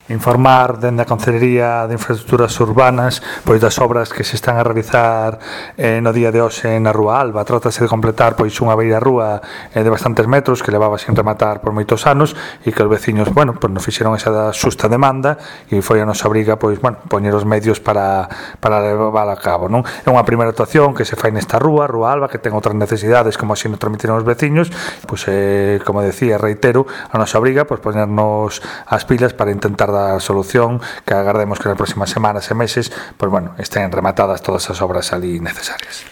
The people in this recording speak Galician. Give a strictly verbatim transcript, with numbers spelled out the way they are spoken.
informar dende a Concellería de Infraestructuras Urbanas pois das obras que se están a realizar eh, no día de hoxe na Rúa Alba. Trátase de completar pois unha beira rúa eh, de bastantes metros que levaba sin rematar por moitos anos e que os veciños, bueno, pois nos fixeron esa xusta demanda e foi a nosa obriga pois, bueno, poñer os medios para, para levar a cabo, non? É unha primeira actuación que se fai nesta rúa, Rúa Alba, que ten outras necesidades como así nos transmitiron os veciños, pois, eh, como decía, reitero, a nosa obriga pois poñernos as pilas para intentar dar solución, que agardemos que nas próximas semanas e meses, pois bueno, estén rematadas todas as obras ali necesarias.